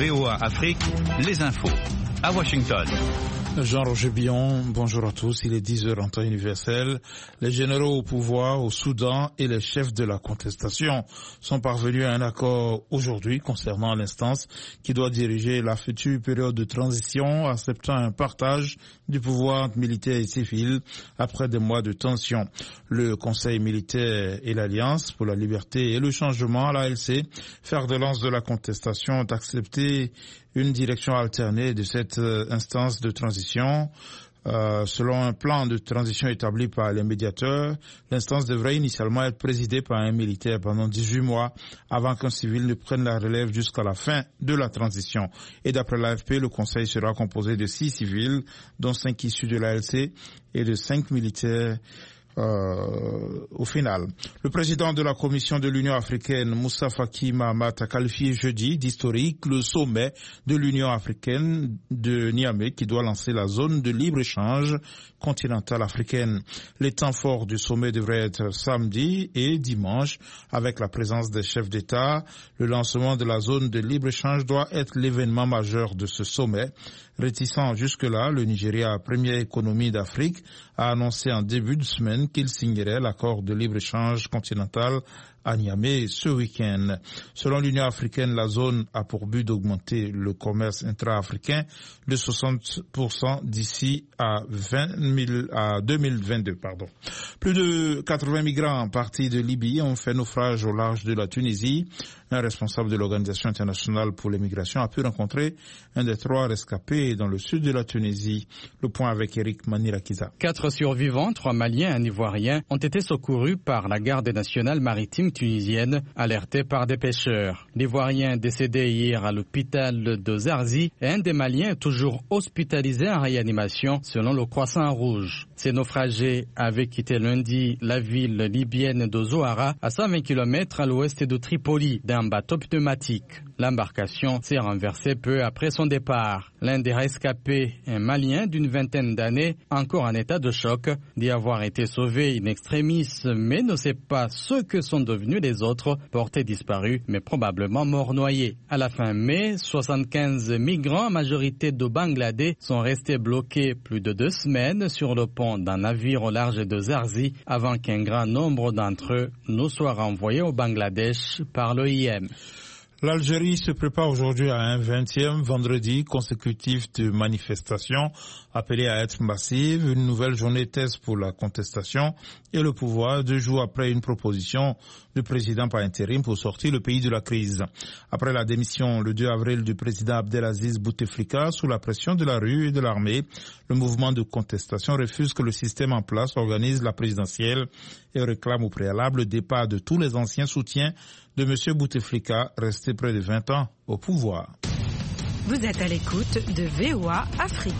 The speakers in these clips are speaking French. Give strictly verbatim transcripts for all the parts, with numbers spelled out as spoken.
V O A Afrique, les infos. À Washington. Jean-Roger Billon, bonjour à tous. Il est dix heures en temps universel. Les généraux au pouvoir au Soudan et les chefs de la contestation sont parvenus à un accord aujourd'hui concernant l'instance qui doit diriger la future période de transition, acceptant un partage du pouvoir entre militaires et civils après des mois de tension. Le Conseil militaire et l'Alliance pour la liberté et le changement, l'A L C, fer de lance de la contestation, ont accepté une direction alternée de cette instance de transition. Euh, selon un plan de transition établi par les médiateurs, l'instance devrait initialement être présidée par un militaire pendant dix-huit mois avant qu'un civil ne prenne la relève jusqu'à la fin de la transition. Et d'après l'A F P, le conseil sera composé de six civils, dont cinq issus de l'A L C et de cinq militaires. Euh, au final, le président de la Commission de l'Union africaine, Moussa Faki Mahamat, a qualifié jeudi d'historique le sommet de l'Union africaine de Niamey qui doit lancer la zone de libre-échange continentale africaine. Les temps forts du sommet devraient être samedi et dimanche avec la présence des chefs d'État. Le lancement de la zone de libre-échange doit être l'événement majeur de ce sommet. Réticent jusque-là, le Nigeria, première économie d'Afrique, a annoncé en début de semaine qu'il signerait l'accord de libre-échange continental à Niamey ce week-end. Selon l'Union africaine, la zone a pour but d'augmenter le commerce intra-africain de soixante pour cent d'ici à, vingt mille, à deux mille vingt-deux. Pardon. Plus de quatre-vingts migrants partis de Libye ont fait naufrage au large de la Tunisie. Un responsable de l'Organisation internationale pour les migrations a pu rencontrer un des trois rescapés dans le sud de la Tunisie. Le point avec Eric Manirakiza. Quatre survivants, trois Maliens et un Ivoirien, ont été secourus par la garde nationale maritime tunisienne, alertés par des pêcheurs. L'Ivoirien décédé hier à l'hôpital de Zarzi et un des Maliens est toujours hospitalisé en réanimation selon le Croissant Rouge. Ces naufragés avaient quitté lundi la ville libyenne de Zouara à cent vingt kilomètres à l'ouest de Tripoli d'un bateau pneumatique. L'embarcation s'est renversée peu après son départ. L'un des rescapés, un Malien d'une vingtaine d'années, encore en état de choc, dit avoir été sauvé in extremis, mais ne sait pas ce que sont devenus les autres, portés disparus, mais probablement morts noyés. À la fin mai, soixante-quinze migrants, majorité de Bangladesh, sont restés bloqués plus de deux semaines sur le pont d'un navire au large de Zarzi avant qu'un grand nombre d'entre eux ne soient renvoyés au Bangladesh par l'O I M. L'Algérie se prépare aujourd'hui à un vingtième vendredi consécutif de manifestations appelées à être massives, une nouvelle journée test pour la contestation et le pouvoir, deux jours après une proposition du président par intérim pour sortir le pays de la crise. Après la démission le deux avril du président Abdelaziz Bouteflika, sous la pression de la rue et de l'armée, le mouvement de contestation refuse que le système en place organise la présidentielle et réclame au préalable le départ de tous les anciens soutiens de M. Bouteflika, resté près de vingt ans au pouvoir. Vous êtes à l'écoute de V O A Afrique.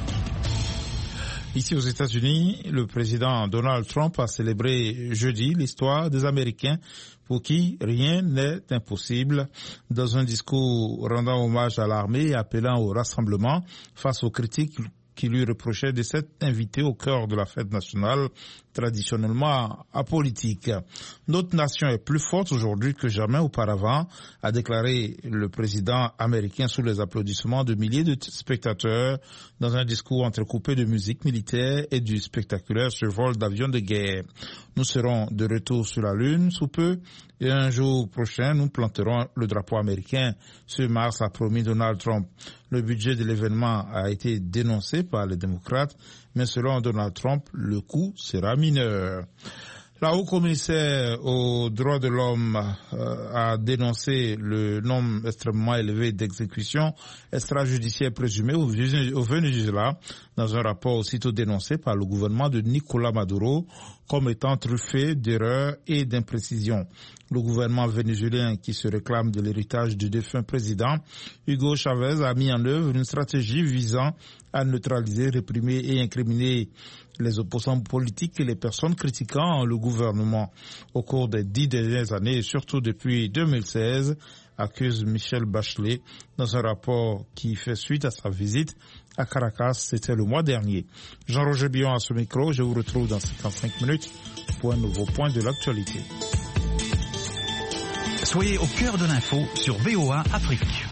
Ici aux États-Unis, le président Donald Trump a célébré jeudi l'histoire des Américains pour qui rien n'est impossible. Dans un discours rendant hommage à l'armée et appelant au rassemblement face aux critiques qui lui reprochait de s'être invité au cœur de la fête nationale traditionnellement apolitique. Notre nation est plus forte aujourd'hui que jamais auparavant, a déclaré le président américain sous les applaudissements de milliers de spectateurs dans un discours entrecoupé de musique militaire et du spectaculaire survol d'avions de guerre. Nous serons de retour sur la Lune sous peu et un jour prochain, nous planterons le drapeau américain. Ce mars, a promis Donald Trump. Le budget de l'événement a été dénoncé par les démocrates, mais selon Donald Trump, le coût sera mineur. La haut-commissaire aux droits de l'homme euh, a dénoncé le nombre extrêmement élevé d'exécutions extrajudiciaires présumées au Venezuela dans un rapport aussitôt dénoncé par le gouvernement de Nicolás Maduro comme étant truffé d'erreurs et d'imprécisions. Le gouvernement vénézuélien qui se réclame de l'héritage du défunt président Hugo Chavez a mis en œuvre une stratégie visant à neutraliser, réprimer et incriminer les opposants politiques et les personnes critiquant le gouvernement. Au cours des dix dernières années et surtout depuis deux mille seize, accuse Michelle Bachelet dans un rapport qui fait suite à sa visite à Caracas, c'était le mois dernier. Jean-Roger Billon à ce micro, je vous retrouve dans cinquante-cinq minutes pour un nouveau point de l'actualité. Soyez au cœur de l'info sur V O A Afrique.